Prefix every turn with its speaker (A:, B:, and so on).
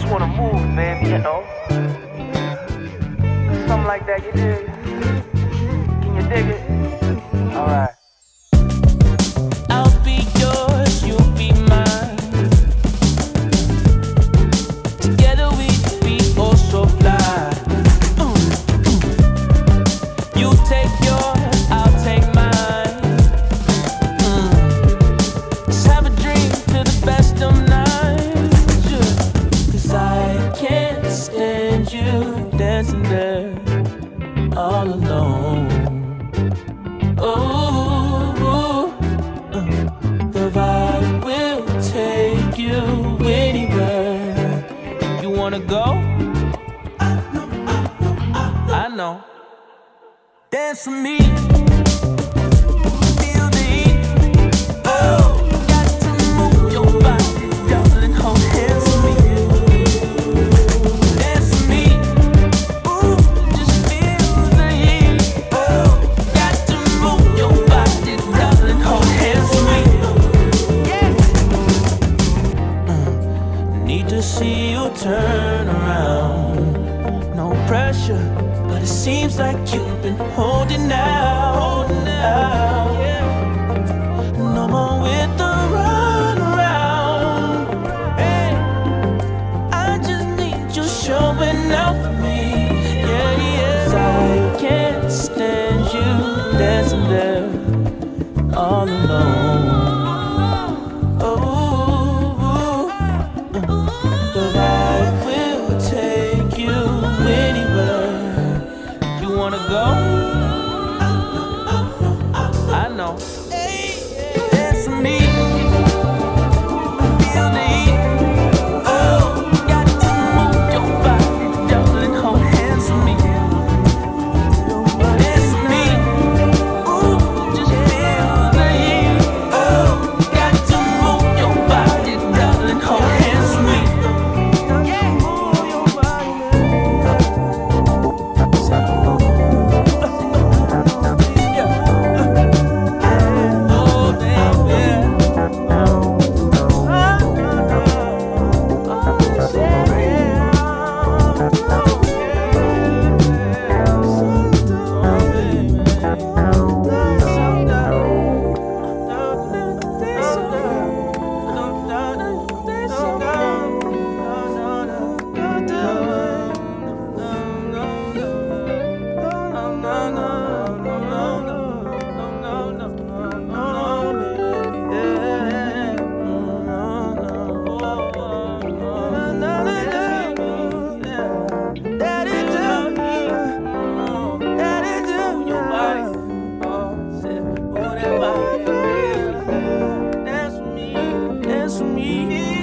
A: wanna move, baby, you know. Something like that, you dig? Can you dig it? Alright.
B: I'll be yours, you'll be mine. Together we'd be oh so fly. You take yours, I'll take mine. Let's have a drink to the best of nights. Yeah. 'Cause I can't stand you dancing there all alone. Oh, the vibe will take you anywhere. You wanna go? I know. Dance with me. Feel the heat. Oh, got to move your body, darling. Hold hands with me. Dance with me. Ooh, just feel the heat. Oh, got to move your body, darling. Hold hands with me. Yeah. Need to see you turn around. No pressure, but it seems like you've been holding out. Yeah. No more with the run around. Hey, I just need you showing out for me. Yeah, yeah. 'Cause I can't stand you dancing there all alone. Oh, the vibe will take you anywhere. You wanna go? I know. Dance with me. Feel the heat. Oh, got to move your body, darling. Hold hands with me. Dance with me. Ooh, just feel the heat. Oh, got to move your body, darling. Hold hands with me. Dance with me.